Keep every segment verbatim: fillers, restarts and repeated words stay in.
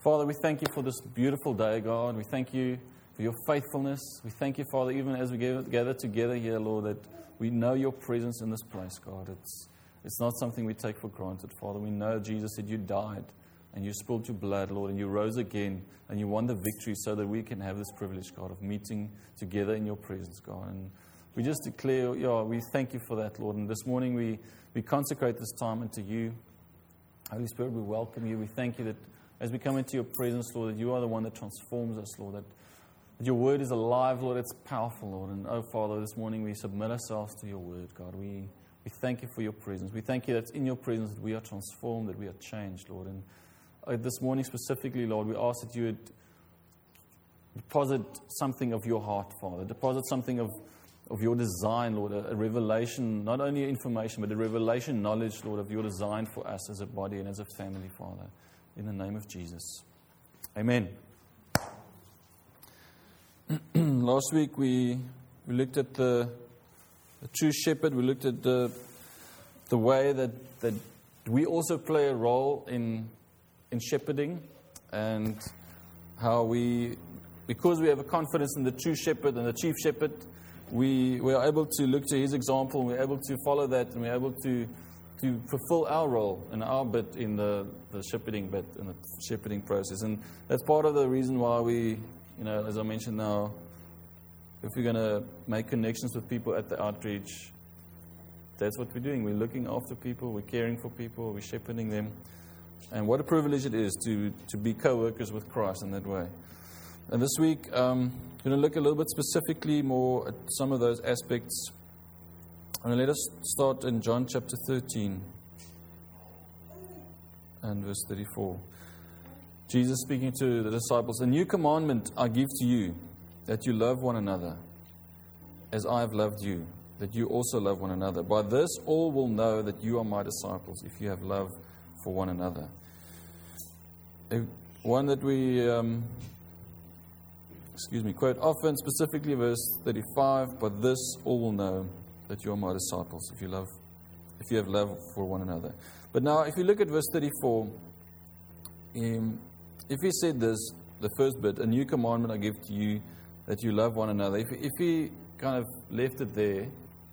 Father, we thank you for this beautiful day, God. We thank you for your faithfulness. We thank you, Father, even as we gather together here, Lord, that we know your presence in this place, God. It's, it's not something we take for granted, Father. We know, Jesus, that you died and you spilled your blood, Lord, and you rose again and you won the victory so that we can have this privilege, God, of meeting together in your presence, God. And we just declare, yeah, we thank you for that, Lord. And this morning we, we consecrate this time unto you. Holy Spirit, we welcome you. We thank you that as we come into your presence, Lord, that you are the one that transforms us, Lord, that, that your word is alive, Lord, it's powerful, Lord. And, oh, Father, this morning we submit ourselves to your word, God. We, we thank you for your presence. We thank you that in your presence that we are transformed, that we are changed, Lord. And uh, this morning specifically, Lord, we ask that you would deposit something of your heart, Father. Deposit something of of your design, Lord, a, a revelation, not only information, but a revelation knowledge, Lord, of your design for us as a body and as a family, Father, in the name of Jesus. Amen. Last week we we looked at the, the true shepherd. We looked at the the way that, that we also play a role in in shepherding, and how we, because we have a confidence in the true shepherd and the chief shepherd, We, we are able to look to his example, and we're able to follow that, and we're able to, to fulfill our role and our bit in the, the shepherding bit, in the shepherding process. And that's part of the reason why we, you know, as I mentioned now, if we're going to make connections with people at the outreach, that's what we're doing. We're looking after people, we're caring for people, we're shepherding them. And what a privilege it is to, to be co-workers with Christ in that way. And this week, um, I'm going to look a little bit specifically more at some of those aspects. And let us start in John chapter thirteen and verse thirty-four. Jesus speaking to the disciples, "A new commandment I give to you, that you love one another, as I have loved you, that you also love one another. By this all will know that you are my disciples, if you have love for one another." One that we... Um, excuse me, quote often, specifically verse thirty-five, "By this all will know that you are my disciples, if you love, if you have love for one another." But now, if you look at verse thirty-four, um, if he said this, the first bit, "A new commandment I give to you, that you love one another," if, if he kind of left it there,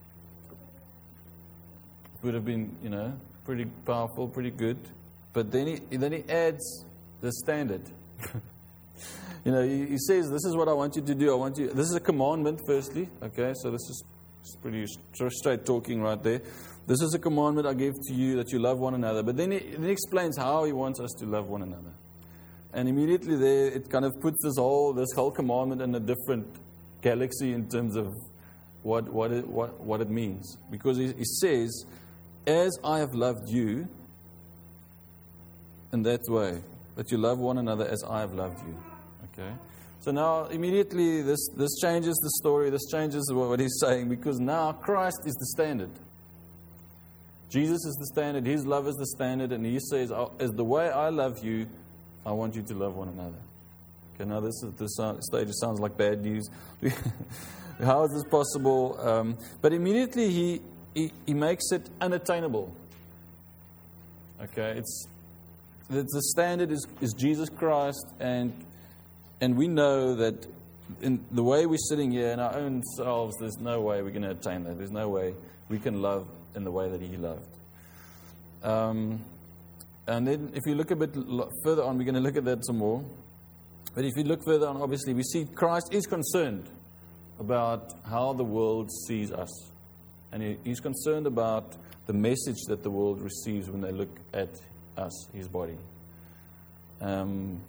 it would have been, you know, pretty powerful, pretty good. But then he, then he adds the standard. You know, he, he says, this is what I want you to do. I want you. This is a commandment, firstly. Okay, so this is pretty straight talking right there. This is a commandment I give to you, that you love one another. But then he, then he explains how he wants us to love one another. And immediately there, it kind of puts this whole this whole commandment in a different galaxy in terms of what what it, what, what it means. Because he, he says, "As I have loved you," in that way, that you love one another as I have loved you. Okay. So now, immediately, this, this changes the story. This changes what, what he's saying, because now Christ is the standard. Jesus is the standard. His love is the standard. And he says, "As the way I love you, I want you to love one another." Okay, now this, is, this stage sounds like bad news. How is this possible? Um, but immediately, he, he, he makes it unattainable. Okay, it's the, the standard is, is Jesus Christ, and And we know that in the way we're sitting here in our own selves, there's no way we're going to attain that. There's no way we can love in the way that he loved. Um, and then if you look a bit further on, we're going to look at that some more. But if you look further on, obviously, we see Christ is concerned about how the world sees us. And he, he's concerned about the message that the world receives when they look at us, his body. Um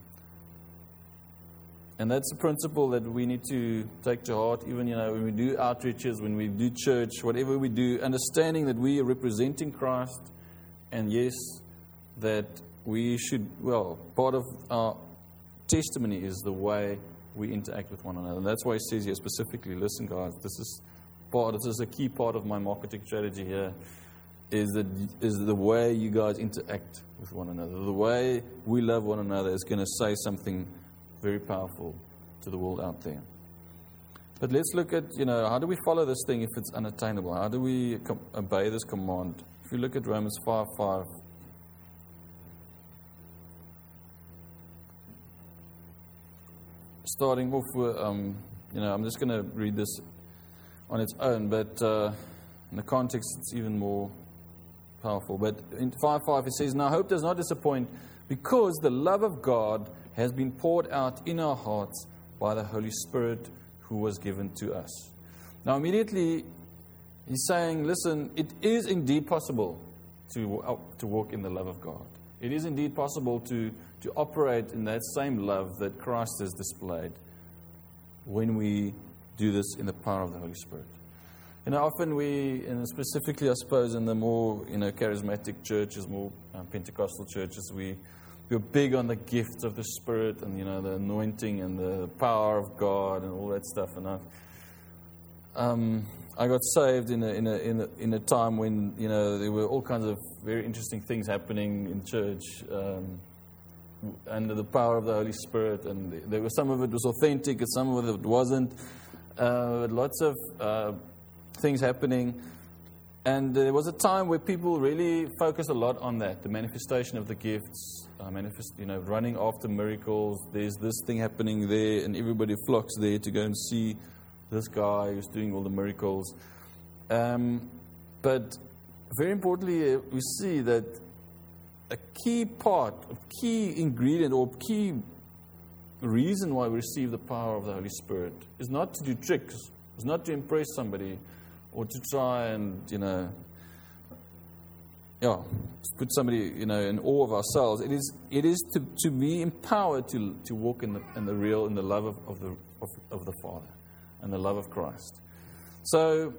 And that's a principle that we need to take to heart, even, you know, when we do outreaches, when we do church, whatever we do, understanding that we are representing Christ, and yes, that we should, well, part of our testimony is the way we interact with one another. And that's why he says here specifically, listen, guys, this is part, this is a key part of my marketing strategy here, is that is the way you guys interact with one another. The way we love one another is going to say something very powerful to the world out there. But let's look at, you know, how do we follow this thing if it's unattainable? How do we com- obey this command? If you look at Romans five five, starting off with, um, you know, I'm just going to read this on its own, but uh, in the context, it's even more powerful. But in five five, it says, "Now hope does not disappoint, because the love of God has been poured out in our hearts by the Holy Spirit who was given to us." Now, immediately, he's saying, listen, it is indeed possible to, uh, to walk in the love of God. It is indeed possible to, to operate in that same love that Christ has displayed when we do this in the power of the Holy Spirit. You know, often we, and specifically, I suppose, in the more, you know, charismatic churches, more uh, Pentecostal churches, we, we're big on the gifts of the Spirit and, you know, the anointing and the power of God and all that stuff. And I, um, I got saved in a, in a in a in a time when, you know, there were all kinds of very interesting things happening in church um, under the power of the Holy Spirit, and there was some of it was authentic, and some of it wasn't. Uh, lots of uh, things happening, and there was a time where people really focused a lot on that, the manifestation of the gifts, uh, manifest, you know, running after miracles. There's this thing happening there, and everybody flocks there to go and see this guy who's doing all the miracles. Um, but very importantly, uh, we see that a key part, a key ingredient, or key reason why we receive the power of the Holy Spirit is not to do tricks, is not to impress somebody, or to try and, you know, yeah, put somebody, you know, in awe of ourselves. It is, it is to, to be empowered to to walk in the in the real, in the love of, of the of, of the Father and the love of Christ. So,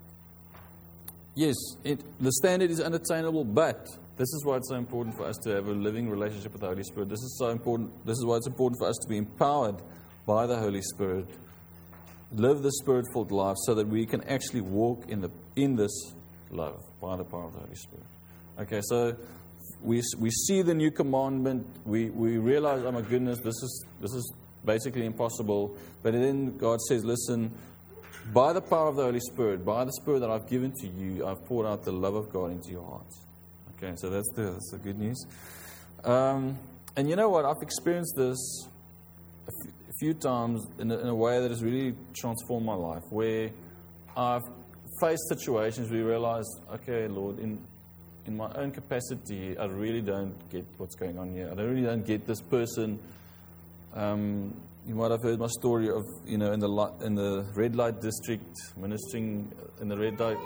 yes, it, the standard is unattainable, but this is why it's so important for us to have a living relationship with the Holy Spirit. This is so important. This is why it's important for us to be empowered by the Holy Spirit, live the Spirit-filled life, so that we can actually walk in the in this love by the power of the Holy Spirit. Okay, so we we see the new commandment. We we realize, oh my goodness, this is this is basically impossible. But then God says, listen, by the power of the Holy Spirit, by the Spirit that I've given to you, I've poured out the love of God into your hearts. Okay, so that's the, that's the good news. Um, and you know what? I've experienced this a, f- a few times in a, in a way that has really transformed my life, where I've faced situations where you realize, okay, Lord, in in my own capacity, I really don't get what's going on here. I really don't get this person. Um, you might have heard my story of, you know, in the light, in the red light district, ministering in the red light.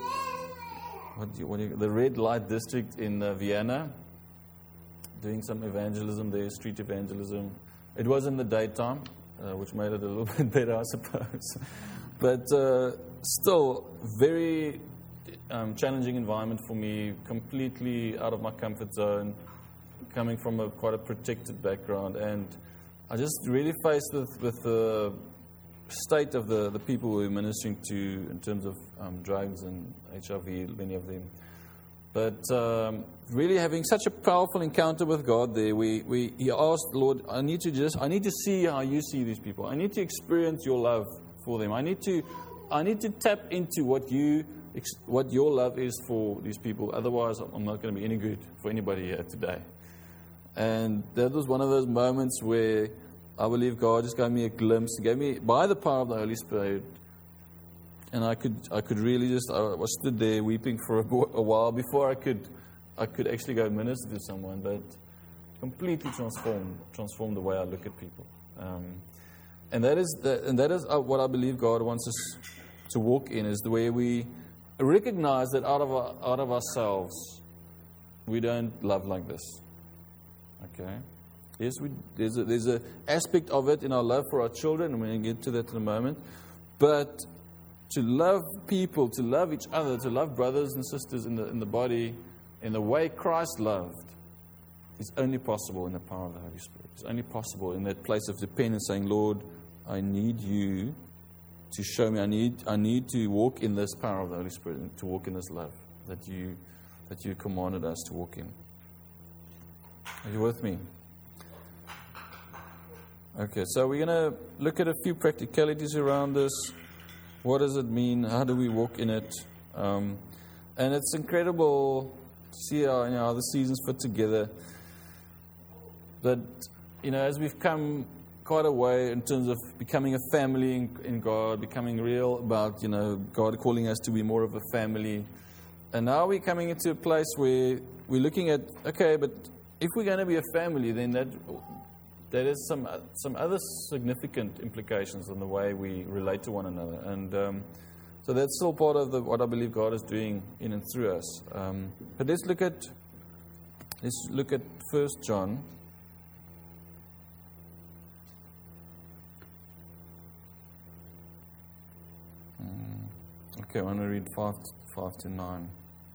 What do you, what do you, the red light district in uh, Vienna, doing some evangelism there, street evangelism. It was in the daytime, uh, which made it a little bit better, I suppose. But uh, still, very um, challenging environment for me, completely out of my comfort zone, coming from a quite a protected background. And I just really faced with, with the state of the, the people we were ministering to in terms of um, drugs and H I V, many of them. But um, really having such a powerful encounter with God there, we, we he asked, Lord, I need to just I need to see how you see these people. I need to experience your love for them. I need to I need to tap into what you what your love is for these people. Otherwise, I'm not going to be any good for anybody here today. And that was one of those moments where I believe God just gave me a glimpse, gave me, by the power of the Holy Spirit, and I could I could really just, I was stood there weeping for a, a while before I could I could actually go minister to someone, but completely transformed, transformed the way I look at people. Um, and that is the, and that is what I believe God wants us to walk in, is the way we recognize that out of our, out of ourselves, we don't love like this. Okay? Yes, we, there's a, there's an aspect of it in our love for our children, and we're going to get to that in a moment. But to love people, to love each other, to love brothers and sisters in the in the body, in the way Christ loved, is only possible in the power of the Holy Spirit. It's only possible in that place of dependence, saying, Lord, I need you to show me. I need I need to walk in this power of the Holy Spirit, and to walk in this love that you that you commanded us to walk in. Are you with me? Okay, so we're going to look at a few practicalities around this. What does it mean? How do we walk in it? Um, and it's incredible to see how, you know, how the seasons fit together. But, you know, as we've come quite a way in terms of becoming a family in, in God, becoming real about, you know, God calling us to be more of a family. And now we're coming into a place where we're looking at, okay, but if we're going to be a family, then that that has some some other significant implications on the way we relate to one another. And um, so that's still part of the, what I believe God is doing in and through us. Um, but let's look at let's look at First John. Okay, I want to read five, five to nine.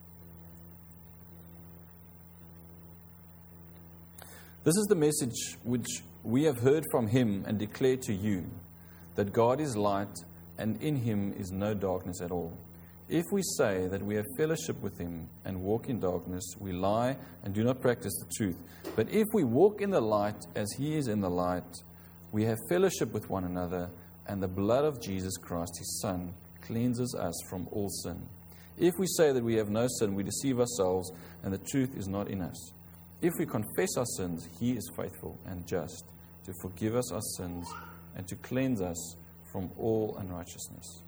This is the message which we have heard from him and declare to you, that God is light, and in him is no darkness at all. If we say that we have fellowship with him and walk in darkness, we lie and do not practice the truth. But if we walk in the light as he is in the light, we have fellowship with one another, and the blood of Jesus Christ, his Son, cleanses us from all sin. If we say that we have no sin, we deceive ourselves, and the truth is not in us. If we confess our sins, he is faithful and just to forgive us our sins and to cleanse us from all unrighteousness.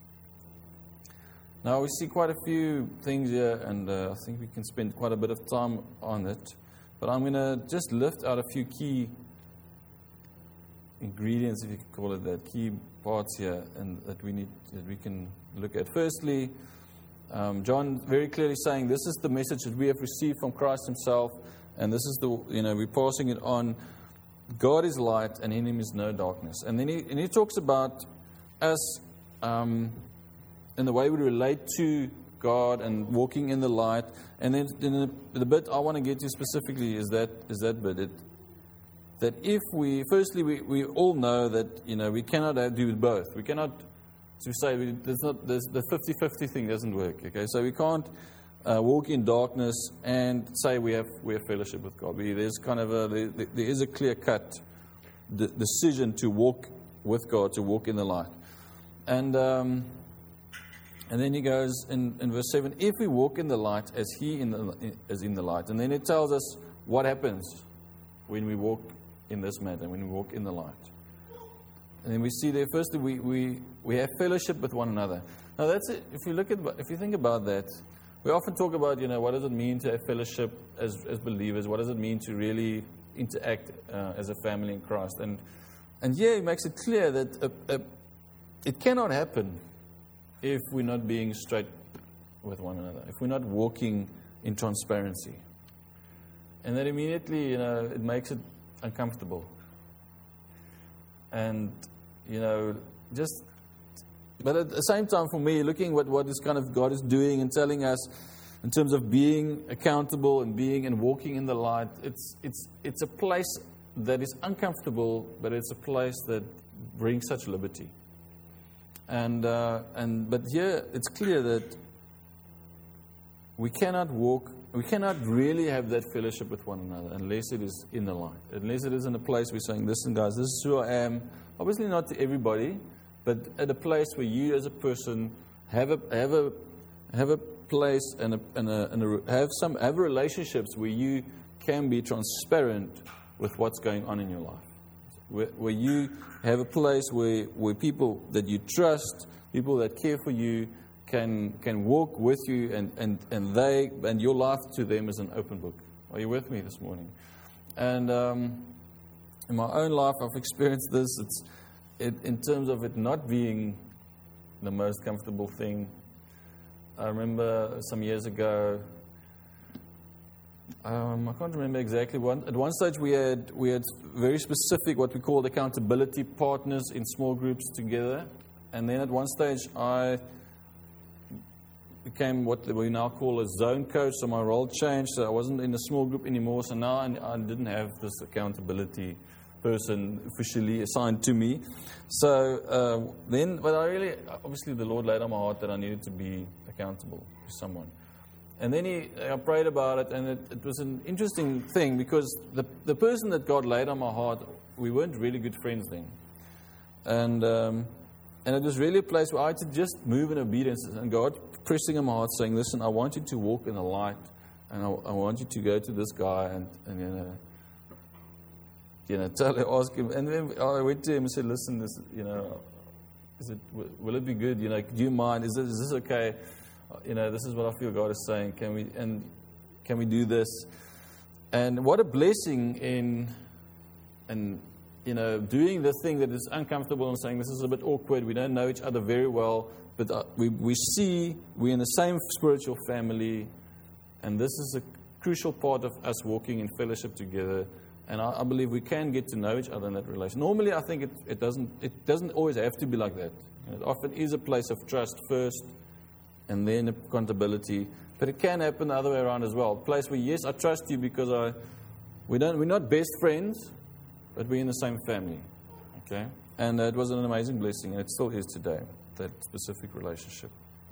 Now, we see quite a few things here, and uh, I think we can spend quite a bit of time on it. But I'm going to just lift out a few key ingredients, if you could call it that, key parts here, and that we need that we can look at. Firstly, um, John very clearly saying this is the message that we have received from Christ himself, and this is the, you know, we're passing it on. God is light, and in him is no darkness. And then he, and he talks about us um, in the way we relate to God and walking in the light. And then in the, the bit I want to get to specifically is that is that bit. It, that if we, firstly, we, we all know that, you know, we cannot do both. We cannot, to say, we, there's not, there's, the fifty-fifty thing doesn't work, okay? So we can't uh, walk in darkness and say we have we have fellowship with God. We, there's kind of a, there, there is a clear-cut de- decision to walk with God, to walk in the light. And um, and then he goes in, in verse seven, if we walk in the light as he in the, is in the light. And then it tells us what happens when we walk in this manner, when we walk in the light. And then we see there, firstly, we, we, we have fellowship with one another. Now that's it. If you look at, if you think about that, we often talk about, you know, what does it mean to have fellowship as, as believers? What does it mean to really interact uh, as a family in Christ? And and yeah, it makes it clear that a, a, it cannot happen if we're not being straight with one another, if we're not walking in transparency. And then immediately, you know, it makes it uncomfortable. And, you know, just, but at the same time for me, looking at what, what is kind of God is doing and telling us in terms of being accountable and being and walking in the light, it's it's it's a place that is uncomfortable, but it's a place that brings such liberty. And uh, and but here it's clear that we cannot walk, we cannot really have that fellowship with one another unless it is in the light. Unless it is in a place we're saying, listen guys, this is who I am. Obviously not to everybody, but at a place where you as a person have a have a have a place and a, and a, and a have some have relationships where you can be transparent with what's going on in your life. Where, where you have a place where, where people that you trust, people that care for you, can can walk with you, and, and, and they and your life to them is an open book. Are you with me this morning? And um, in my own life, I've experienced this. It's it, in terms of it not being the most comfortable thing. I remember some years ago. Um, I can't remember exactly. One, at one stage, we had we had very specific what we called accountability partners in small groups together, and then at one stage, I became what we now call a zone coach. So my role changed. So I wasn't in a small group anymore. So now I, I didn't have this accountability person officially assigned to me. So uh, then, but I really, obviously, the Lord laid on my heart that I needed to be accountable to someone. And then he, I prayed about it, and it, it was an interesting thing because the the person that God laid on my heart, we weren't really good friends then, and um, and it was really a place where I had to just move in obedience, and God pressing on my heart, saying, "Listen, I want you to walk in the light, and I, I want you to go to this guy, and, and you know, you know, tell him, ask him. And then I went to him and said, listen, this, you know, is it, will it be good? You know, do you mind? Is this, is this okay? You know, this is what I feel God is saying. Can we, and can we do this? And what a blessing in, in, you know, doing the thing that is uncomfortable and saying this is a bit awkward. We don't know each other very well, but uh, we, we see we're in the same spiritual family, and this is a crucial part of us walking in fellowship together. And I, I believe we can get to know each other in that relation. Normally, I think it, it doesn't it doesn't always have to be like that. It often is a place of trust first, and then accountability. But it can happen the other way around as well. A place where, yes, I trust you because I we don't we're not best friends, but we're in the same family. Okay? And uh, it was an amazing blessing, and it still is today, that specific relationship.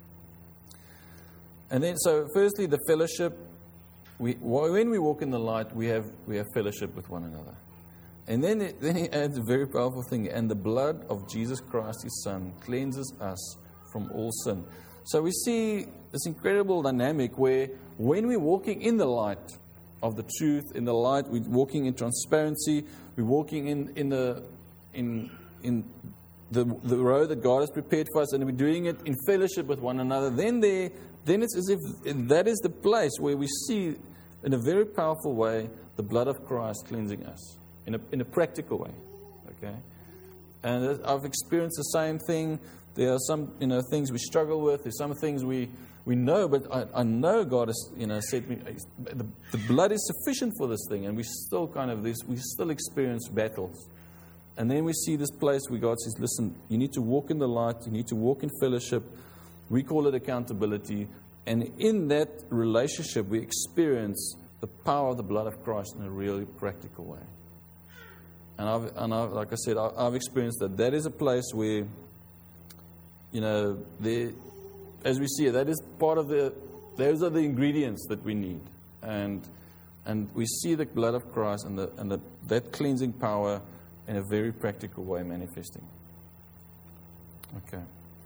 And then, so firstly, the fellowship. We, when we walk in the light, we have we have fellowship with one another. And then, it, then he adds a very powerful thing. And the blood of Jesus Christ, his Son, cleanses us from all sin. So we see this incredible dynamic where when we're walking in the light of the truth, in the light, we're walking in transparency, we're walking in, in the in in the the road that God has prepared for us, and we're doing it in fellowship with one another, then there then it's as if that is the place where we see in a very powerful way the blood of Christ cleansing us in a in a practical way. Okay? And I've experienced the same thing. There are some, you know, things we struggle with. There's some things we, we know, but I, I know God has, you know, said me, the, the blood is sufficient for this thing, and we still kind of this, we still experience battles. And then we see this place where God says, listen, you need to walk in the light, you need to walk in fellowship. We call it accountability. And in that relationship, we experience the power of the blood of Christ in a really practical way. And I've, and I've like I said, I've experienced that. That is a place where, you know, there, as we see it, that is part of the, those are the ingredients that we need. And and we see the blood of Christ and the and the, that cleansing power in a very practical way manifesting. Okay.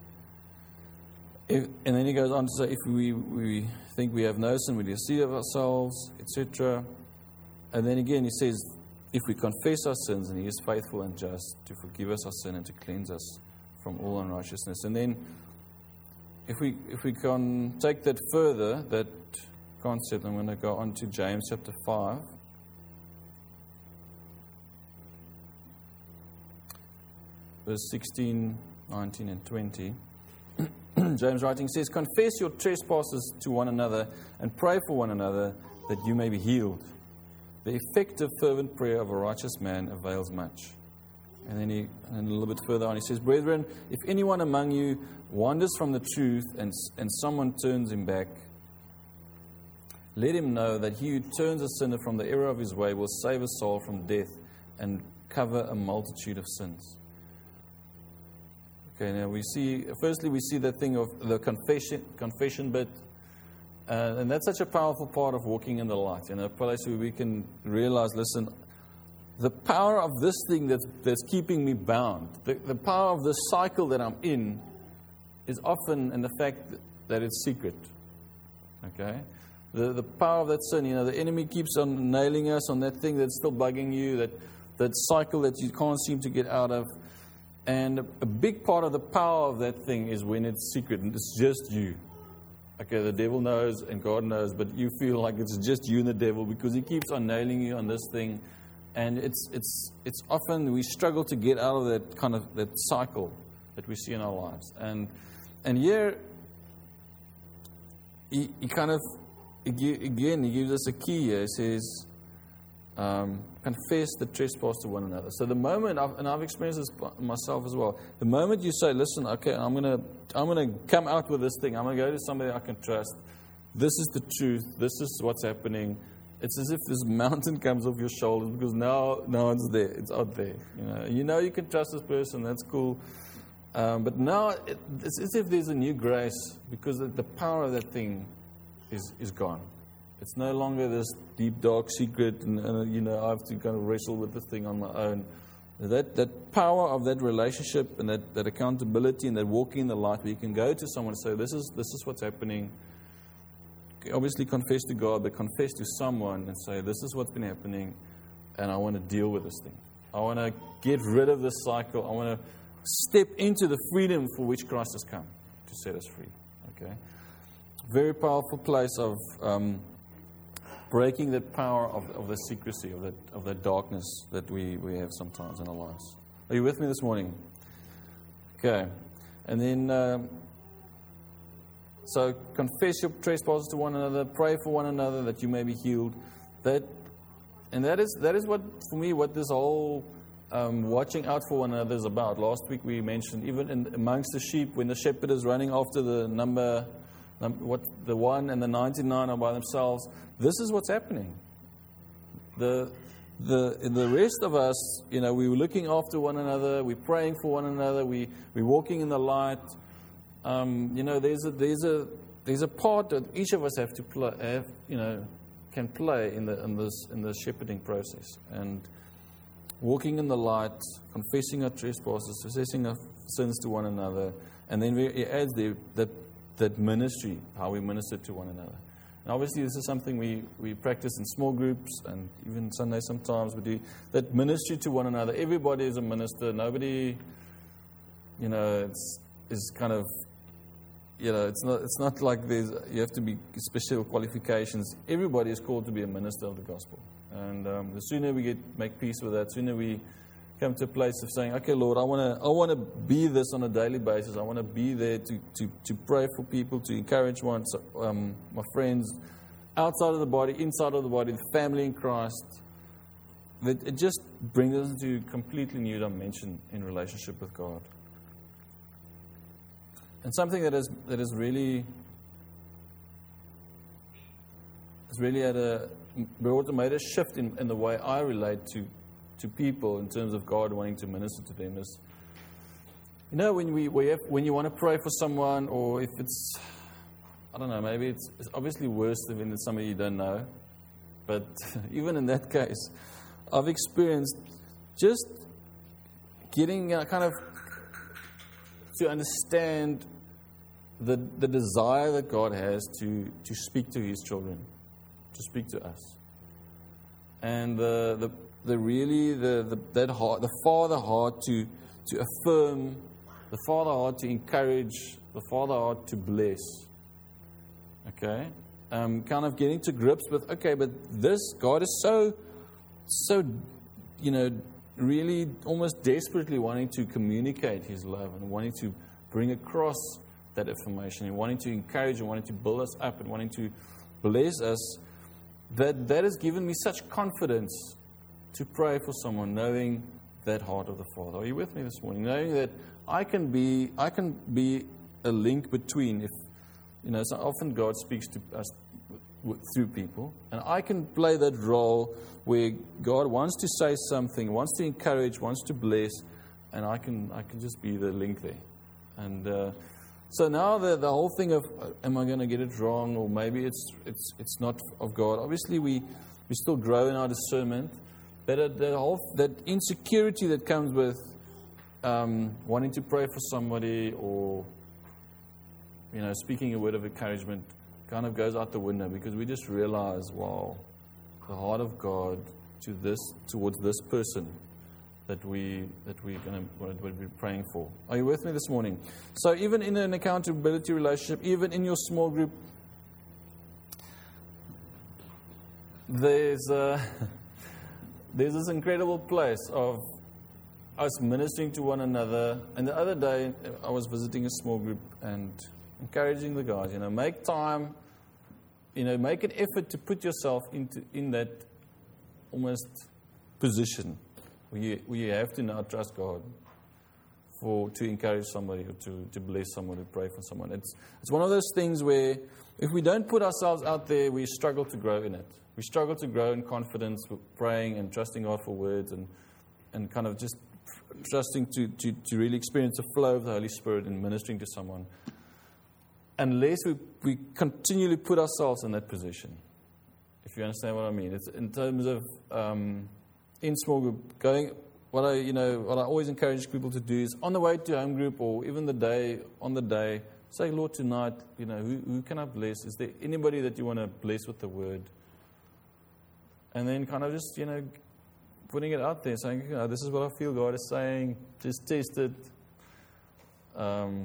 If, and then he goes on to say, if we, we think we have no sin, we deceive ourselves, et cetera. And then again he says, if we confess our sins, and he is faithful and just to forgive us our sin and to cleanse us from all unrighteousness. And then if we if we can take that further, that concept, I'm going to go on to James chapter five. Verse sixteen, nineteen, and twenty. James writing says, confess your trespasses to one another and pray for one another that you may be healed. The effective fervent prayer of a righteous man avails much. And then he, and a little bit further on, he says, brethren, if anyone among you wanders from the truth and, and someone turns him back, let him know that he who turns a sinner from the error of his way will save a soul from death and cover a multitude of sins. Okay, now we see, firstly we see that thing of the confession, confession bit, uh, and that's such a powerful part of walking in the light, in a place where we can realize, listen, the power of this thing that's, that's keeping me bound, the, the power of this cycle that I'm in is often in the fact that, that it's secret. Okay? The the power of that sin, you know, the enemy keeps on nailing us on that thing that's still bugging you, that, that cycle that you can't seem to get out of. And a big part of the power of that thing is when it's secret and it's just you. Okay, the devil knows and God knows, but you feel like it's just you and the devil because he keeps on nailing you on this thing. And it's it's it's often we struggle to get out of that kind of that cycle that we see in our lives. And and here he, he kind of again he gives us a key here. He says, um, confess the trespass to one another. So the moment, I've, and I've experienced this myself as well, the moment you say, listen, okay, I'm gonna I'm gonna come out with this thing. I'm gonna go to somebody I can trust. This is the truth. This is what's happening. It's as if this mountain comes off your shoulders because now, now it's there. It's out there. You know, you know you can trust this person. That's cool. Um, but now it, it's as if there's a new grace because the, the power of that thing is is gone. It's no longer this deep, dark secret, and, and you know I have to kind of wrestle with the thing on my own. That that power of that relationship and that, that accountability and that walking in the light, where you can go to someone and say, "This is this is what's happening." Obviously confess to God, but confess to someone and say, this is what's been happening. and I want to deal with this thing. I want to get rid of this cycle. I want to step into the freedom for which Christ has come to set us free. Okay, very powerful place of um, breaking the power of, of the secrecy, of the of the darkness that we, we have sometimes in our lives. Are you with me this morning? Okay, and then um, so confess your trespasses to one another, pray for one another that you may be healed. That and that is that is what for me what this whole Um, watching out for one another is about. Last week we mentioned even in, amongst the sheep, when the shepherd is running after the number, num, what the one and the ninety-nine are by themselves. This is what's happening. The the the rest of us, you know, we were looking after one another. We're praying for one another. We we're walking in the light. Um, you know, there's a there's a there's a part that each of us have to play. Have, you know, can play in the in this in the shepherding process. And walking in the light, confessing our trespasses, confessing our sins to one another, and then it adds the, that that ministry, how we minister to one another. And obviously, this is something we, we practice in small groups, and even Sunday sometimes we do that ministry to one another. Everybody is a minister. Nobody, you know, it's is kind of, you know, it's not it's not like there's you have to be special qualifications. Everybody is called to be a minister of the gospel. And um, the sooner we get make peace with that, the sooner we come to a place of saying, okay, Lord, I want to I want to be this on a daily basis. I want to be there to, to, to pray for people, to encourage one, um, my friends, outside of the body, inside of the body, the family in Christ. That it just brings us into a completely new dimension in relationship with God. And something that is that is really is really at a brought made a shift in, in the way I relate to, to people in terms of God wanting to minister to them. Is, you know, when we, we have, when you want to pray for someone, or if it's, I don't know, maybe it's, it's obviously worse than somebody you don't know. But even in that case, I've experienced just getting uh, kind of to understand the the desire that God has to, to speak to His children. To speak to us, and the the, the really the, the that heart, the Father heart to to affirm, the Father heart to encourage, the Father heart to bless. Okay, um, kind of getting to grips with okay, but this God is so so you know really almost desperately wanting to communicate His love and wanting to bring across that information and wanting to encourage and wanting to build us up and wanting to bless us. That that has given me such confidence to pray for someone, knowing that heart of the Father. Are you with me this morning? Knowing that I can be, I can be a link between. If you know, so often God speaks to us through people, and I can play that role where God wants to say something, wants to encourage, wants to bless, and I can, I can just be the link there. And uh, So now the, the whole thing of, am I going to get it wrong, or maybe it's it's it's not of God. Obviously, we, we still grow in our discernment, but the whole that insecurity that comes with um, wanting to pray for somebody, or you know, speaking a word of encouragement, kind of goes out the window, because we just realize, wow, the heart of God to this towards this person that we that we're going to we're praying for. Are you with me this morning? So even in an accountability relationship, even in your small group, there's uh, there's this incredible place of us ministering to one another. And the other day, I was visiting a small group and encouraging the guys, you know, make time, you know, make an effort to put yourself into in that almost position. We we have to now trust God for to encourage somebody, or to, to bless someone, to pray for someone. It's it's one of those things where if we don't put ourselves out there, we struggle to grow in it. We struggle to grow in confidence with praying and trusting God for words, and and kind of just trusting to, to, to really experience the flow of the Holy Spirit in ministering to someone. Unless we, we continually put ourselves in that position. If you understand what I mean. It's in terms of um, in small group, going, what I, you know, what I always encourage people to do is on the way to home group, or even the day, on the day, say, Lord, tonight, you know, who, who can I bless? Is there anybody that you want to bless with the word? And then kind of just, you know, putting it out there, saying, you know, this is what I feel God is saying. Just test it. Um,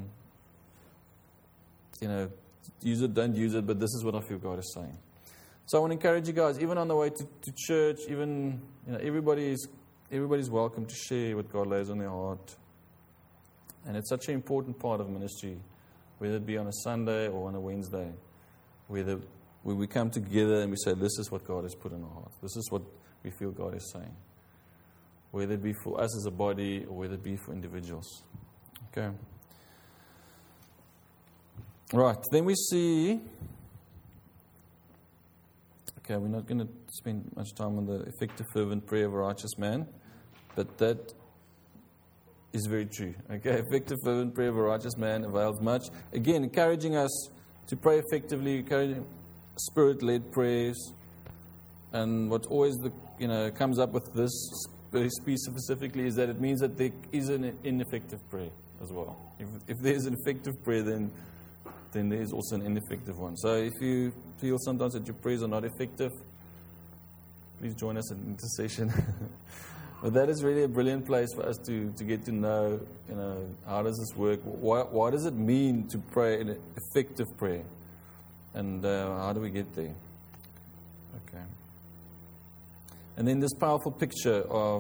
you know, use it, don't use it, but this is what I feel God is saying. So I want to encourage you guys, even on the way to, to church, even, you know, everybody's, everybody's welcome to share what God lays on their heart. And it's such an important part of ministry, whether it be on a Sunday or on a Wednesday, where, the, where we come together and we say, this is what God has put in our heart. This is what we feel God is saying. Whether it be for us as a body or whether it be for individuals. Okay. Right, then we see, okay, we're not going to spend much time on the effective, fervent prayer of a righteous man, but that is very true. Okay, effective, fervent prayer of a righteous man avails much. Again, encouraging us to pray effectively, encouraging spirit-led prayers, and what always the, you know comes up with this very specifically is that it means that there is an ineffective prayer as well. If, if there's an effective prayer, then then there's also an ineffective one. So if you feel sometimes that your prayers are not effective, please join us in intercession. But that is really a brilliant place for us to, to get to know, you know, how does this work? Why, what does it mean to pray an effective prayer? And uh, how do we get there? Okay. And then this powerful picture of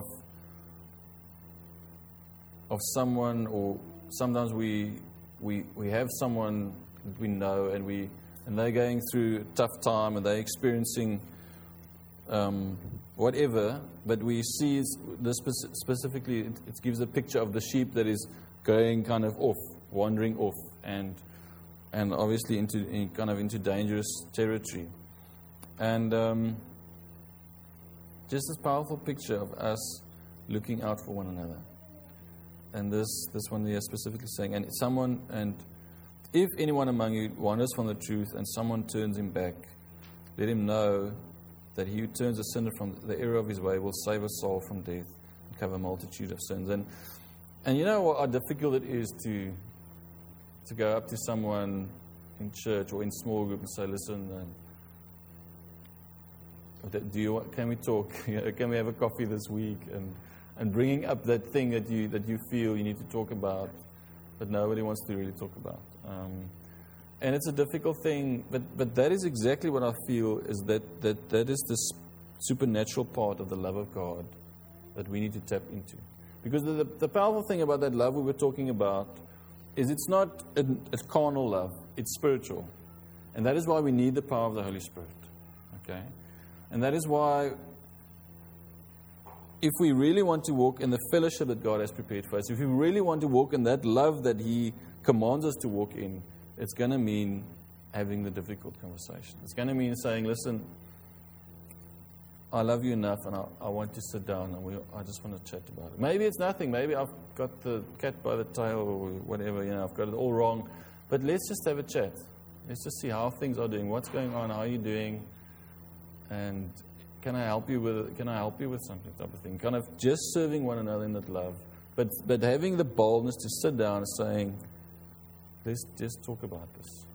of someone, or sometimes we we we have someone that we know, and we and they're going through a tough time, and they're experiencing um, whatever. But we see this specifically. It, it gives a picture of the sheep that is going kind of off, wandering off, and and obviously into in kind of into dangerous territory, and. Um, Just this powerful picture of us looking out for one another. And this this one here specifically saying, and someone, and if anyone among you wanders from the truth and someone turns him back, let him know that he who turns a sinner from the error of his way will save a soul from death and cover a multitude of sins. And and you know what, how difficult it is to to go up to someone in church or in small group and say, listen, uh, Do you want, can we talk? Can we have a coffee this week? And and bringing up that thing that you that you feel you need to talk about, but nobody wants to really talk about. Um, and it's a difficult thing, but but that is exactly what I feel is that that that is this supernatural part of the love of God that we need to tap into. Because the the, the powerful thing about that love we were talking about is it's not a, a carnal love; it's spiritual, and that is why we need the power of the Holy Spirit. Okay. And that is why, if we really want to walk in the fellowship that God has prepared for us, if we really want to walk in that love that He commands us to walk in, it's going to mean having the difficult conversation. It's going to mean saying, listen, I love you enough and I, I want to sit down and we, I just want to chat about it. Maybe it's nothing. Maybe I've got the cat by the tail or whatever, you know, I've got it all wrong. But let's just have a chat. Let's just see how things are doing. What's going on? How are you doing? And can I help you with? Can I help you with something? Type of thing. Kind of just serving one another in that love, but but having the boldness to sit down and saying, "Let's just talk about this."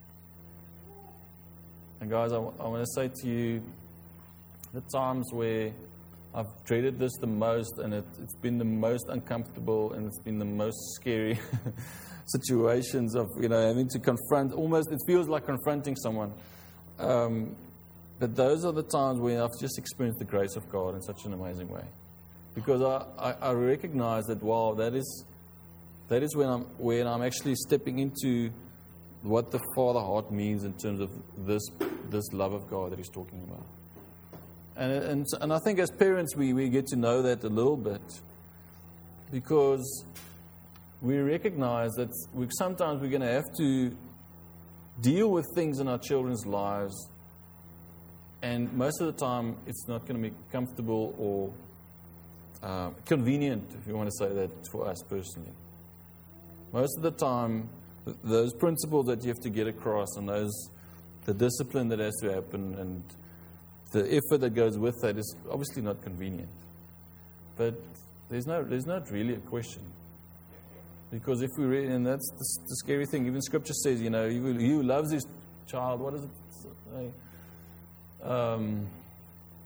And guys, I, I want to say to you, the times where I've dreaded this the most, and it, it's been the most uncomfortable, and it's been the most scary situations of you know having to confront. Almost, it feels like confronting someone. Um, But those are the times when I've just experienced the grace of God in such an amazing way. Because I, I, I recognize that, wow, that is that is when I'm when I'm actually stepping into what the Father heart means in terms of this this love of God that He's talking about. And and and I think as parents we, we get to know that a little bit, because we recognize that we sometimes we're going to have to deal with things in our children's lives. And most of the time, it's not going to be comfortable or uh, convenient, if you want to say that, for us personally. Most of the time, th- those principles that you have to get across and those the discipline that has to happen and the effort that goes with that is obviously not convenient. But there's no, there's not really a question. Because if we read, and that's the, the scary thing, even Scripture says, you know, you, you loves his child, what does it say? Um,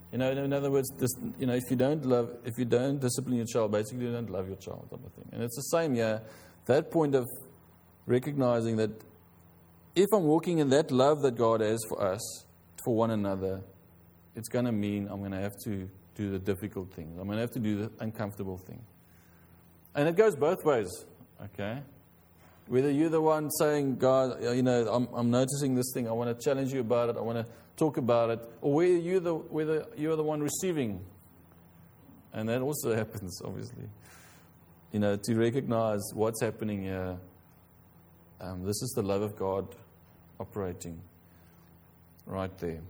You know, in other words, this, you know, if you don't love, if you don't discipline your child, basically you don't love your child, type of thing. And it's the same here. That point of recognizing that if I'm walking in that love that God has for us, for one another, it's going to mean I'm going to have to do the difficult things. I'm going to have to do the uncomfortable thing. And it goes both ways, okay? Whether you're the one saying, God, you know, I'm, I'm noticing this thing, I want to challenge you about it, I want to talk about it, or whether you're the, whether you're the one receiving. And that also happens, obviously. You know, to recognize what's happening here. Um, this is the love of God operating right there.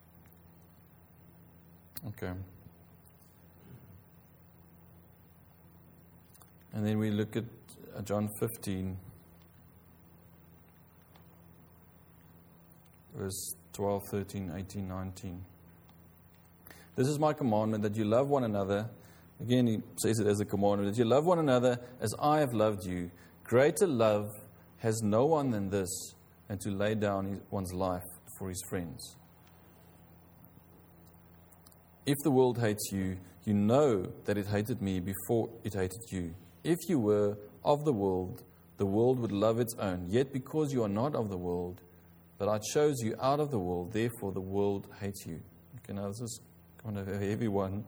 Okay. And then we look at John fifteen, verse twelve, thirteen, eighteen, nineteen. This is my commandment, that you love one another. Again, he says it as a commandment, that you love one another as I have loved you. Greater love has no one than this, and to lay down one's life for his friends. If the world hates you, you know that it hated me before it hated you. If you were of the world, the world would love its own. Yet because you are not of the world, but I chose you out of the world, therefore the world hates you. Okay, now this is kind of a heavy one.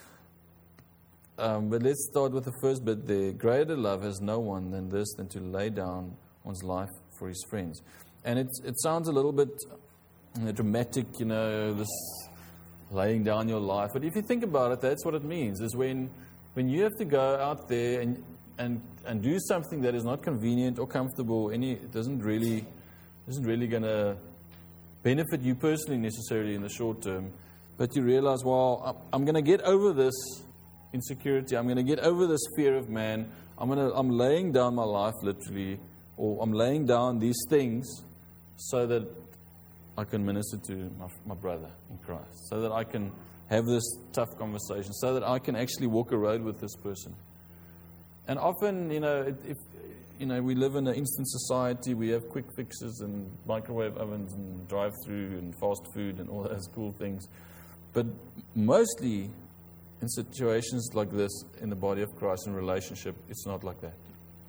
Um, but let's start with the first bit there. Greater love has no one than this, than to lay down one's life for his friends. And it, it sounds a little bit you know, dramatic, you know, this laying down your life. But if you think about it, that's what it means, is when when you have to go out there and and, and do something that is not convenient or comfortable, any it doesn't really isn't really going to benefit you personally necessarily in the short term. But you realize, well, I'm going to get over this insecurity. I'm going to get over this fear of man. I'm going to I'm laying down my life literally, or I'm laying down these things so that I can minister to my, my brother in Christ, so that I can have this tough conversation, so that I can actually walk a road with this person. And often, you know, if you know, we live in an instant society, we have quick fixes and microwave ovens and drive-through and fast food and all those cool things. But mostly in situations like this in the body of Christ, in relationship, it's not like that.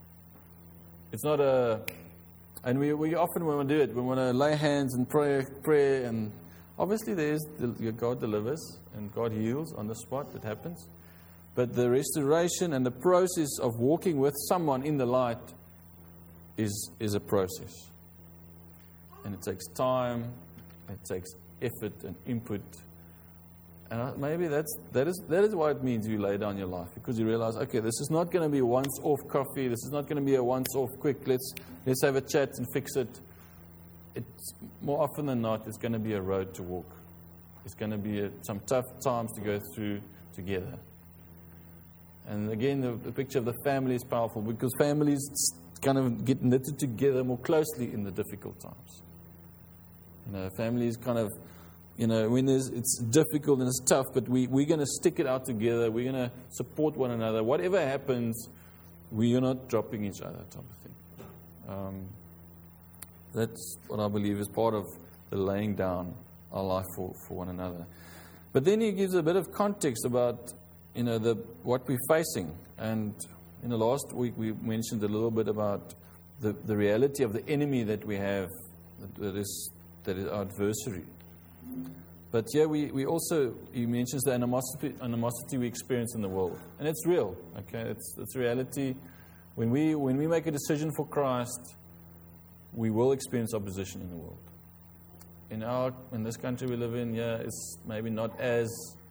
It's not a... And we, we often want to do it. We want to lay hands and pray, pray, and obviously there is God delivers and God heals on the spot. It happens. But the restoration and the process of walking with someone in the light is is a process, and it takes time, it takes effort and input. And maybe that's that is that is what it means you lay down your life, because you realize, okay, this is not going to be a once-off coffee. This is not going to be a once-off quick. Let's let's have a chat and fix it. It's more often than not, it's going to be a road to walk. It's going to be a, some tough times to go through together. And again, the, the picture of the family is powerful, because families kind of get knitted together more closely in the difficult times. You know, families kind of, you know, when there's, it's difficult and it's tough, but we, we're going to stick it out together. We're going to support one another. Whatever happens, we are not dropping each other, type of thing. Um, that's what I believe is part of the laying down our life for, for one another. But then he gives a bit of context about, you know, the what we're facing. And in the last week, we mentioned a little bit about the, the reality of the enemy that we have, that is that is our adversary. But yeah, we, we also, he mentions the animosity, animosity we experience in the world. And it's real, okay? It's it's reality. When we when we make a decision for Christ, we will experience opposition in the world. In our in this country we live in, yeah, it's maybe not as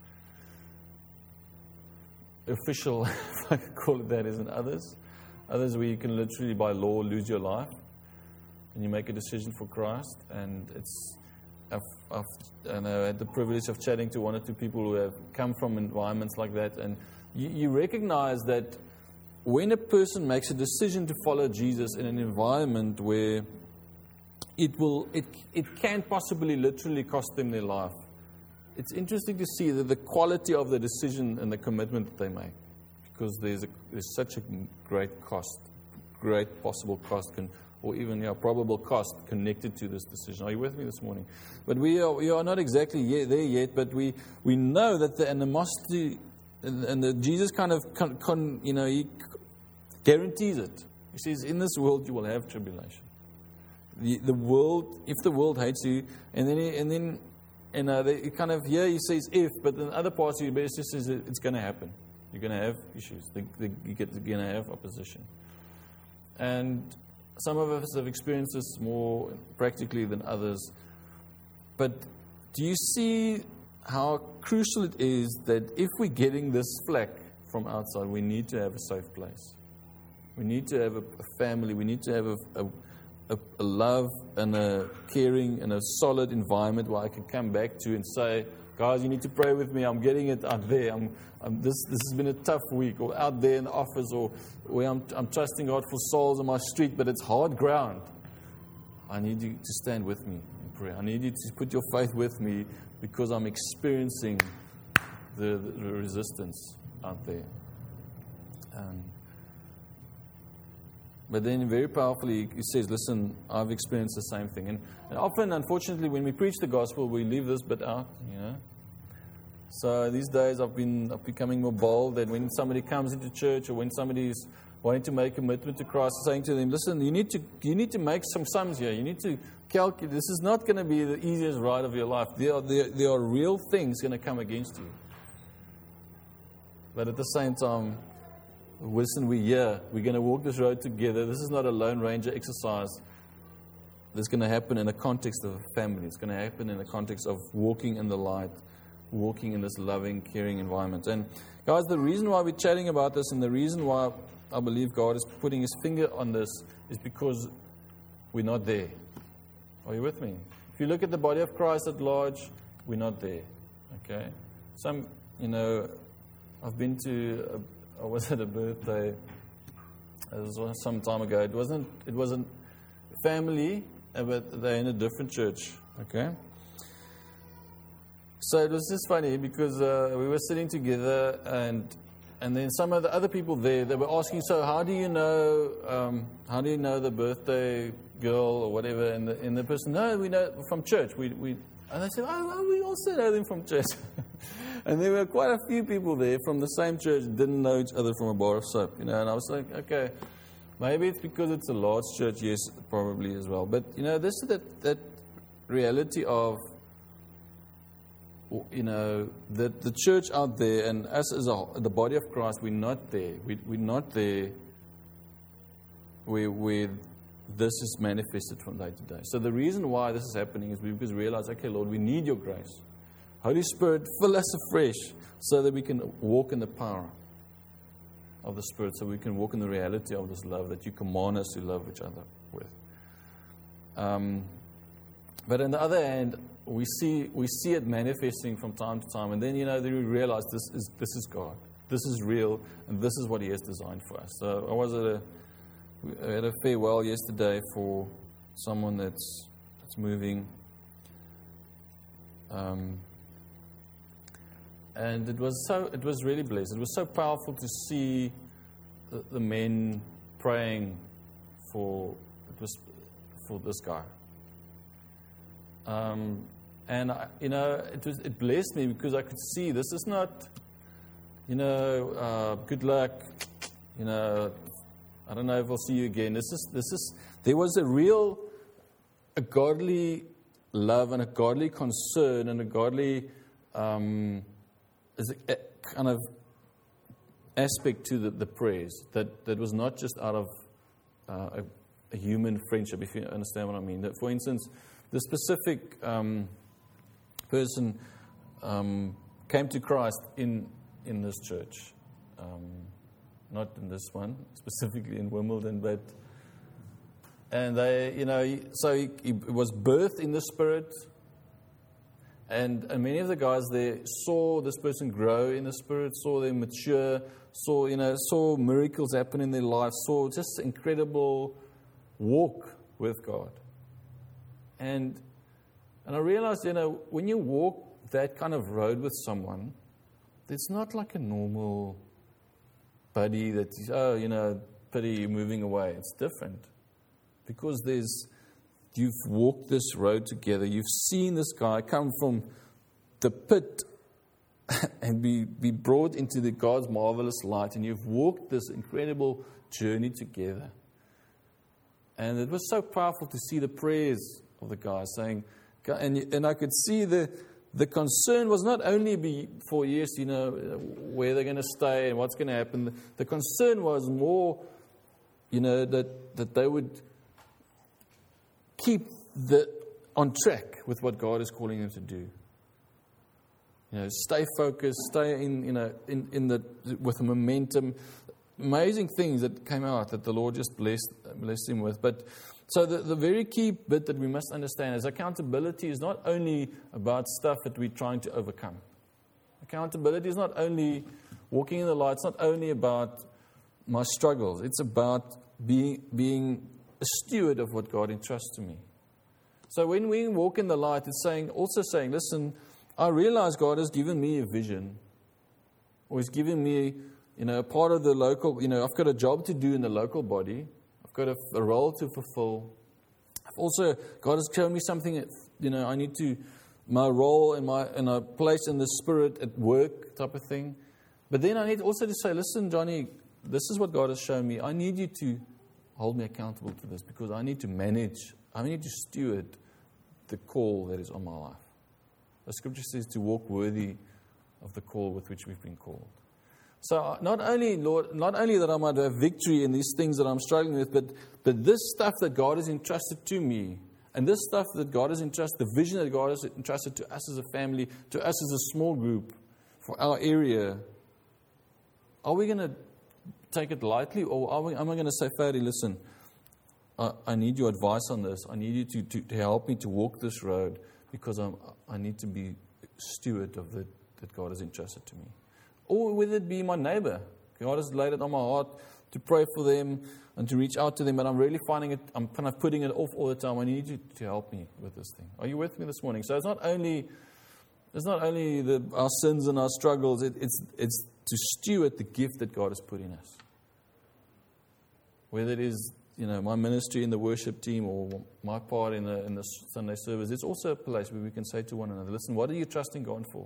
official, if I could call it that, as in others. Others where you can literally by law lose your life, and you make a decision for Christ. And it's I've, I've and I had the privilege of chatting to one or two people who have come from environments like that, and you, you recognize that when a person makes a decision to follow Jesus in an environment where it will, it it can't possibly literally cost them their life, it's interesting to see that the quality of the decision and the commitment that they make, because there's a, there's such a great cost, great possible cost can or even yeah, probable cost connected to this decision. Are you with me this morning? But we are, we are not exactly yet, there yet, but we, we know that the animosity, and, and the, Jesus kind of, con, con, you know, he guarantees it. He says, in this world you will have tribulation. The, the world, if the world hates you, and then, he, and then you know, they kind of, here he says if, but in other parts he basically says it's going to happen. You're going to have issues. The, the, you're going to have opposition. And some of us have experienced this more practically than others. But do you see how crucial it is that if we're getting this flack from outside, we need to have a safe place. We need to have a, a family. We need to have a, a, a, a love and a caring and a solid environment where I can come back to and say, guys, you need to pray with me. I'm getting it out there. I'm, I'm this. This has been a tough week, or out there in the office, or where I'm, I'm trusting God for souls on my street, but it's hard ground. I need you to stand with me in prayer. I need you to put your faith with me because I'm experiencing the, the resistance out there. Um, but then very powerfully, he says, listen, I've experienced the same thing. And, and often, unfortunately, when we preach the gospel, we leave this bit out, you know. So these days, I've been I'm becoming more bold that when somebody comes into church or when somebody is wanting to make a commitment to Christ, saying to them, listen, you need to you need to make some sums here. You need to calculate. This is not going to be the easiest ride of your life. There are, there, there are real things going to come against you. But at the same time, listen, we're here. We're going to walk this road together. This is not a Lone Ranger exercise. This is going to happen in the context of a family. It's going to happen in the context of walking in the light, walking in this loving, caring environment. And guys, the reason why we're chatting about this and the reason why I believe God is putting His finger on this is because we're not there. Are you with me? If you look at the body of Christ at large, we're not there. Okay? Some, you know, I've been to, a, I was at a birthday, it was some time ago. It wasn't, it wasn't family, but they're in a different church. Okay? So it was just funny because uh, we were sitting together and and then some of the other people there, they were asking, so how do you know um, how do you know the birthday girl or whatever? And the, and the person, no, we know from church. We we and they said, oh, well, we also know them from church. And there were quite a few people there from the same church didn't know each other from a bar of soap, you know. And I was like, okay, maybe it's because it's a large church. Yes, probably as well. But you know, this is that that reality of, you know, the, the church out there and us as a, the body of Christ, we're not there. We, we're not there where, where this is manifested from day to day. So the reason why this is happening is because we realize, okay, Lord, we need your grace. Holy Spirit, fill us afresh so that we can walk in the power of the Spirit, so we can walk in the reality of this love that you command us to love each other with. Um, but on the other hand, We see we see it manifesting from time to time, and then you know then we realize this is this is God, this is real, and this is what He has designed for us. So I was at a I had a farewell yesterday for someone that's that's moving, um, and it was so it was really blessed. It was so powerful to see the, the men praying for it was for this guy. Um, and, I, you know, it was it blessed me because I could see this is not, you know, uh, good luck, you know, I don't know if I'll see you again. This is, this is, there was a real, a godly love and a godly concern and a godly um, is a, a kind of aspect to the, the prayers that, that was not just out of uh, a, a human friendship, if you understand what I mean. That, for instance, the specific um, person um, came to Christ in in this church, um, not in this one, specifically in Wimbledon, but and they, you know, he, so he, he was birthed in the Spirit, and, and many of the guys there saw this person grow in the Spirit, saw them mature, saw you know saw miracles happen in their life, saw just incredible walk with God. And and I realized, you know, when you walk that kind of road with someone, it's not like a normal buddy that, oh, you know, pity you're moving away. It's different. Because there's, you've walked this road together. You've seen this guy come from the pit and be, be brought into the God's marvelous light. And you've walked this incredible journey together. And it was so powerful to see the prayers of the guy saying, and, and I could see the, the concern was not only be for, yes, you know, where they're going to stay and what's going to happen. The, the concern was more, you know, that, that they would keep the on track with what God is calling them to do. You know, stay focused, stay in, you know, in, in the with the momentum. Amazing things that came out that the Lord just blessed blessed him with. But so the, the very key bit that we must understand is accountability is not only about stuff that we're trying to overcome. Accountability is not only walking in the light. It's not only about my struggles. It's about being being a steward of what God entrusts to me. So when we walk in the light, it's saying also saying, listen, I realize God has given me a vision, or He's given me, you know, a part of the local, you know, I've got a job to do in the local body. I've got a, a role to fulfill. I've also, God has shown me something that, you know, I need to, my role and my, and a place in the Spirit at work type of thing. But then I need also to say, listen, Johnny, this is what God has shown me. I need you to hold me accountable to this because I need to manage, I need to steward the call that is on my life. The Scripture says to walk worthy of the call with which we've been called. So not only, Lord, not only that I might have victory in these things that I'm struggling with, but, but this stuff that God has entrusted to me, and this stuff that God has entrusted, the vision that God has entrusted to us as a family, to us as a small group, for our area, are we going to take it lightly, or are we, am I going to say, Fadi, listen, I, I need your advice on this. I need you to, to, to help me to walk this road because I'm, I need to be steward of the that God has entrusted to me. Or whether it be my neighbor. God has laid it on my heart to pray for them and to reach out to them, but I'm really finding it, I'm kind of putting it off all the time. I need you to help me with this thing. Are you with me this morning? So it's not only it's not only the, our sins and our struggles, it, it's it's to steward the gift that God has put in us. Whether it is, you know, my ministry in the worship team or my part in the in the Sunday service, it's also a place where we can say to one another, listen, what are you trusting God for?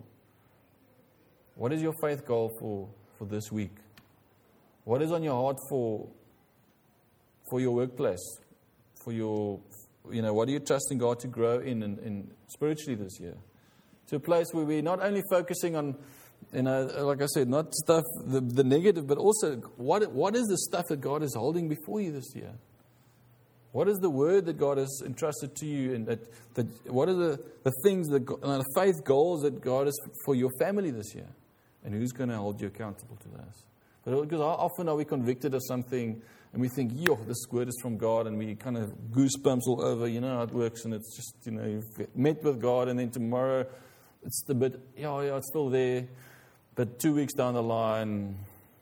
What is your faith goal for, for this week? What is on your heart for for your workplace? For your, you know, what are you trusting God to grow in, in, in spiritually this year? To a place where we're not only focusing on, you know, like I said, not stuff, the, the negative, but also what what is the stuff that God is holding before you this year? What is the word that God has entrusted to you? And that, that what are the, the things, that, uh, the faith goals that God has for your family this year? And who's going to hold you accountable to those? But because how often are we convicted of something and we think, yo, this word is from God, and we kind of goosebumps all over, you know how it works, and it's just, you know, you've met with God, and then tomorrow it's a bit, yeah, yeah, it's still there. But two weeks down the line,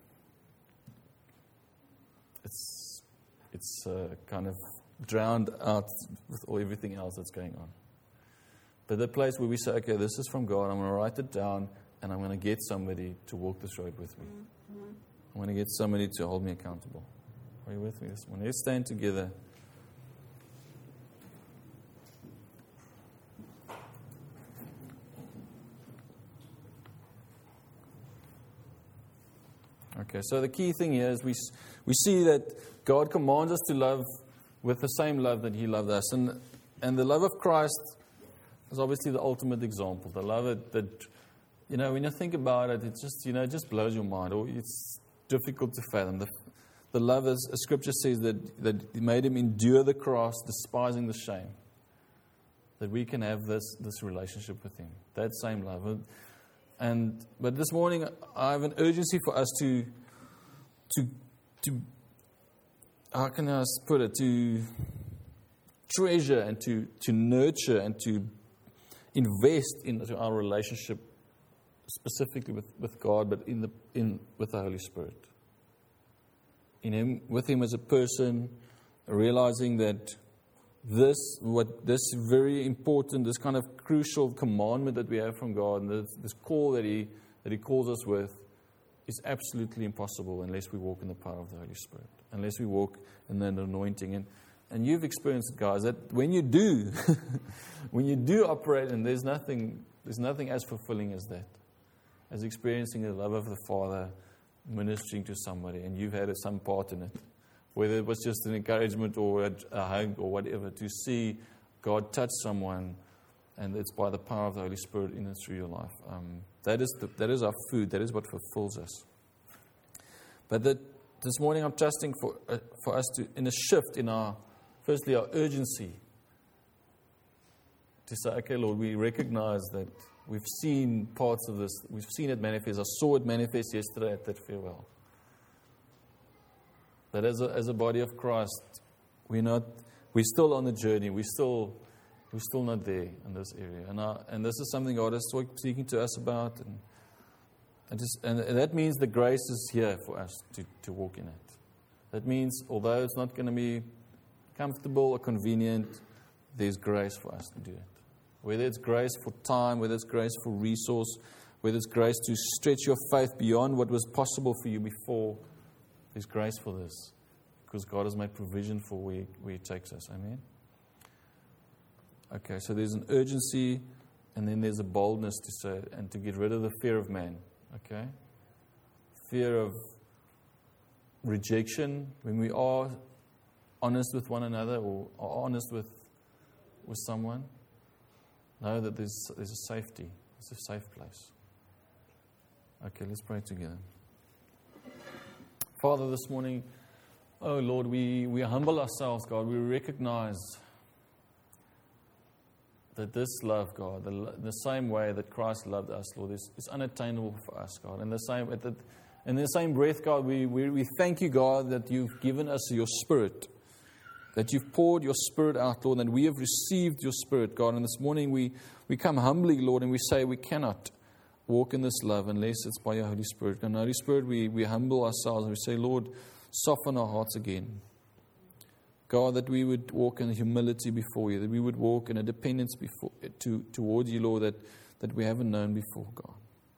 it's it's uh, kind of drowned out with all everything else that's going on. But the place where we say, okay, this is from God, I'm going to write it down, and I'm going to get somebody to walk this road with me. Mm-hmm. I'm going to get somebody to hold me accountable. Are you with me this morning? Let's stand together. Okay, so the key thing here is we we see that God commands us to love with the same love that He loved us. And and the love of Christ is obviously the ultimate example. The love that, that you know, when you think about it, it just, you know, it just blows your mind. Or it's difficult to fathom. The, the love, as, as Scripture says, that, that made Him endure the cross, despising the shame. That we can have this, this relationship with Him. That same love. And but this morning, I have an urgency for us to, to, to, how can I put it, to treasure and to, to nurture and to invest into our relationship, specifically with, with God, but in the in with the Holy Spirit. In Him, with Him as a person, realizing that this, what this very important, this kind of crucial commandment that we have from God, and this, this call that He that He calls us with, is absolutely impossible unless we walk in the power of the Holy Spirit, unless we walk in the anointing. And and you've experienced it, guys, that when you do, when you do operate, and there's nothing, there's nothing as fulfilling as that, as experiencing the love of the Father ministering to somebody, and you've had some part in it, whether it was just an encouragement or a, a hug or whatever, to see God touch someone, and it's by the power of the Holy Spirit in and through your life. Um, that is the, that is our food. That is what fulfills us. But that this morning I'm trusting for uh, for us to, in a shift in our, firstly, our urgency, to say, okay, Lord, we recognize that we've seen parts of this. We've seen it manifest. I saw it manifest yesterday at that farewell. That as a, as a body of Christ, we're not, we're still on the journey. We're still, we're still not there in this area. And I, and this is something God is speaking to us about. And, and, just, and that means the grace is here for us to, to walk in it. That means, although it's not going to be comfortable or convenient, there's grace for us to do it. Whether it's grace for time, whether it's grace for resource, whether it's grace to stretch your faith beyond what was possible for you before, there's grace for this. Because God has made provision for where, where He takes us. Amen? Okay, so there's an urgency, and then there's a boldness to say, and to get rid of the fear of man. Okay? Fear of rejection. When we are honest with one another, or are honest with, with someone, know that there's, there's a safety. It's a safe place. Okay, let's pray together. Father, this morning, oh Lord, we, we humble ourselves, God. We recognize that this love, God, the, the same way that Christ loved us, Lord, is, is unattainable for us, God. And the same, at the, in the same breath, God, we, we, we thank you, God, that you've given us your Spirit, that you've poured your Spirit out, Lord, and we have received your Spirit, God. And this morning we, we come humbly, Lord, and we say we cannot walk in this love unless it's by your Holy Spirit. And Holy Spirit, we, we humble ourselves and we say, Lord, soften our hearts again. God, that we would walk in humility before you, that we would walk in a dependence before, to, towards you, Lord, that, that we haven't known before, God.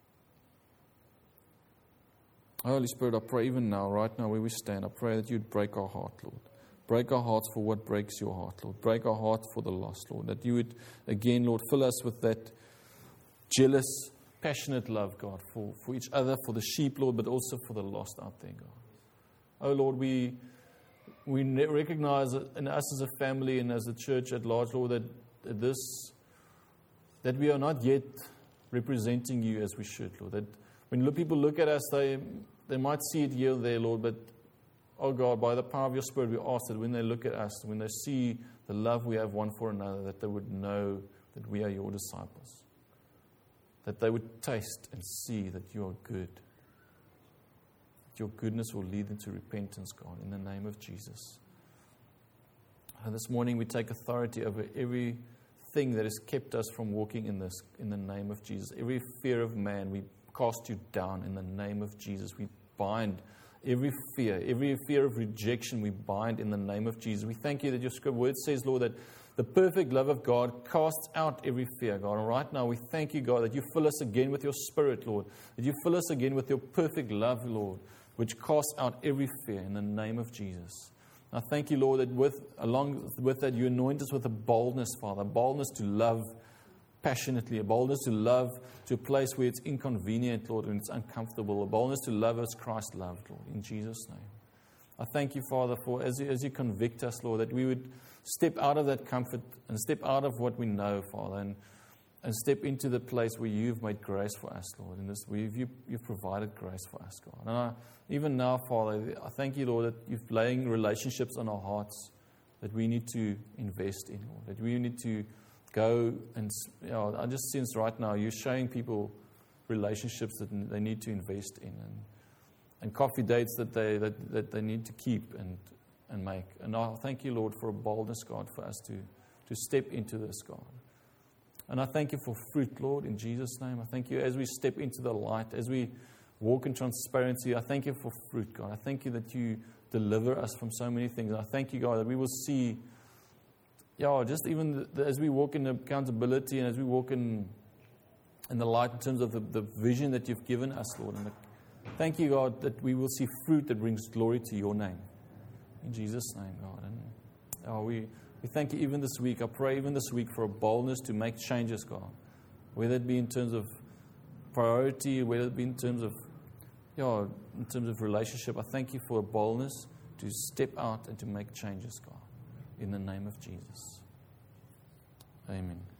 Holy Spirit, I pray even now, right now where we stand, I pray that you'd break our heart, Lord. Break our hearts for what breaks your heart, Lord. Break our hearts for the lost, Lord. That you would, again, Lord, fill us with that jealous, passionate love, God, for, for each other, for the sheep, Lord, but also for the lost out there, God. Oh, Lord, we we recognize in us as a family and as a church at large, Lord, that, that this, that we are not yet representing you as we should, Lord. That when people look at us, they they might see it here or there, Lord, but oh God, by the power of your Spirit, we ask that when they look at us, when they see the love we have one for another, that they would know that we are your disciples. That they would taste and see that you are good. That your goodness will lead them to repentance, God, in the name of Jesus. And this morning we take authority over everything that has kept us from walking in this, in the name of Jesus. Every fear of man, we cast you down in the name of Jesus. We bind every fear, every fear of rejection, we bind in the name of Jesus. We thank you that your scripture word says, Lord, that the perfect love of God casts out every fear, God. And right now we thank you, God, that you fill us again with your Spirit, Lord. That you fill us again with your perfect love, Lord, which casts out every fear in the name of Jesus. I thank you, Lord, that with along with that you anoint us with a boldness, Father, a boldness to love passionately, a boldness to love to a place where it's inconvenient, Lord, and it's uncomfortable, a boldness to love as Christ loved, Lord, in Jesus' name. I thank you, Father, for as you, as you convict us, Lord, that we would step out of that comfort and step out of what we know, Father, and, and step into the place where you've made grace for us, Lord, and this, where you, you've provided grace for us, God. And I, even now, Father, I thank you, Lord, that you've laying relationships on our hearts that we need to invest in, Lord, that we need to go and, you know, I just sense right now you're showing people relationships that they need to invest in, and and coffee dates that they that, that they need to keep and, and make. And I thank you, Lord, for a boldness, God, for us to, to step into this, God. And I thank you for fruit, Lord, in Jesus' name. I thank you as we step into the light, as we walk in transparency. I thank you for fruit, God. I thank you that you deliver us from so many things. And I thank you, God, that we will see, yeah, just even the, the, as we walk in accountability and as we walk in in the light in terms of the, the vision that you've given us, Lord. And the, thank you, God, that we will see fruit that brings glory to your name. In Jesus' name, God. And Oh, we, we thank you even this week. I pray even this week for a boldness to make changes, God. Whether it be in terms of priority, whether it be in terms of, yeah, in terms of relationship. I thank you for a boldness to step out and to make changes, God. In the name of Jesus. Amen.